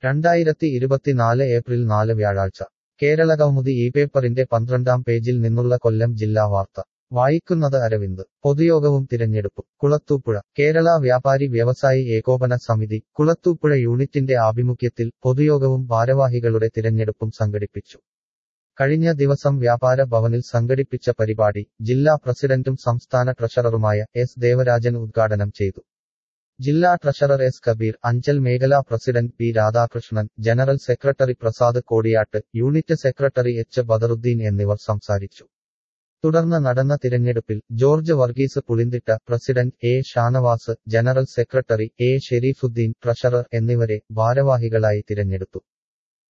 2024 April 4 വ്യാഴാഴ്ച കേരളകൗമുദി ഈ പേപ്പറിന്റെ 12-ാം പേജിൽ നിന്നുള്ള കൊല്ലം ജില്ലാ വാർത്ത വായിക്കുന്നത് അരവിന്ദ്. പൊതുയോഗവും തിരഞ്ഞെടുപ്പും കുളത്തൂപ്പുഴ. കേരള വ്യാപാരി വ്യവസായി ഏകോപന സമിതി കുളത്തൂപ്പുഴ യൂണിറ്റിന്റെ ആഭിമുഖ്യത്തിൽ പൊതുയോഗവും ഭാരവാഹികളുടെ തിരഞ്ഞെടുപ്പും സംഘടിപ്പിച്ചു. കഴിഞ്ഞ ദിവസം വ്യാപാര ഭവനിൽ സംഘടിപ്പിച്ച പരിപാടി ജില്ലാ പ്രസിഡന്റും സംസ്ഥാന ട്രഷററുമായ എസ് ദേവരാജൻ ഉദ്ഘാടനം ചെയ്തു. ജില്ലാ ട്രഷറർ എസ് കബീർ, അഞ്ചൽ മേഖലാ president P Radhakrishnan, general secretary Prasad Kodiyattu, unit secretary H Badaruddin എന്നിവർ സംസാരിച്ചു. തുടർന്ന് നടന്ന തിരഞ്ഞെടുപ്പിൽ George Varghese Pulinthitta, president A Shanavas, general secretary A Sherifuddin, treasurer എന്നിവരെ ഭാരവാഹികളായി തിരഞ്ഞെടുത്തു.